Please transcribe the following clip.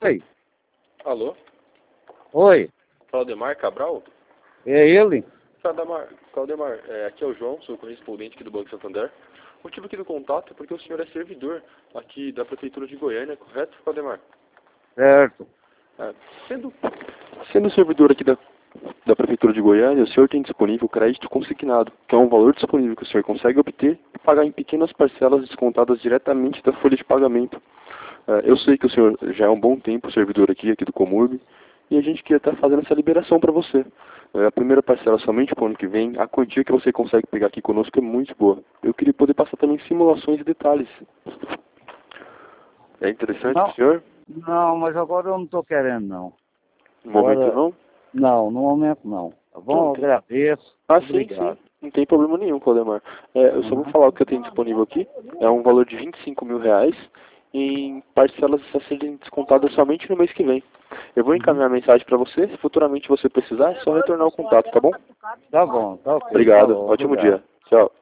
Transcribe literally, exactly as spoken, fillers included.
Oi. Alô? Oi. Claudemar Cabral? É ele? Claudemar, Claudemar é, aqui é o João, sou correspondente aqui do Banco Santander. O motivo aqui do contato é porque o senhor é servidor aqui da Prefeitura de Goiânia, correto, Claudemar? Certo. É, sendo, sendo servidor aqui da, da Prefeitura de Goiânia, o senhor tem disponível crédito consignado, que é um valor disponível que o senhor consegue obter e pagar em pequenas parcelas descontadas diretamente da folha de pagamento. É, eu sei que o senhor já é um bom tempo servidor aqui, aqui do Comurb, e a gente queria estar fazendo essa liberação para você. É, a primeira parcela somente para o ano que vem, a quantia que você consegue pegar aqui conosco é muito boa. Eu queria poder passar também simulações e detalhes. É interessante Não, pro senhor? não, mas agora eu não estou querendo, não. No momento Agora, não? não, no momento não. Tá bom? Eu Não tem. agradeço. Ah, sim, sim. Obrigado. Não tem problema nenhum, Claudemar. É, eu só vou Uhum. falar o que eu tenho disponível aqui. É um valor de vinte e cinco mil reais em parcelas a serem descontadas somente no mês que vem. Eu vou Uhum. encaminhar a mensagem para você. Se futuramente você precisar, é só retornar o contato, tá bom? Tá bom, tá ok. Obrigado. Falou, Ótimo obrigado. dia. Tchau.